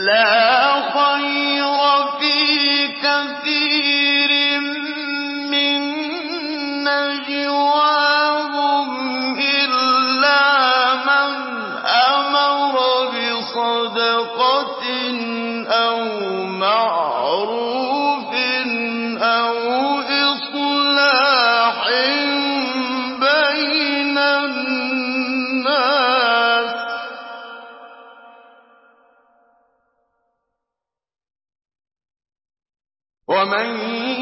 لا خير في كثير من نجواهم إلا من أمر بصدقة أو معروف أو إصلاح بين الناس ومن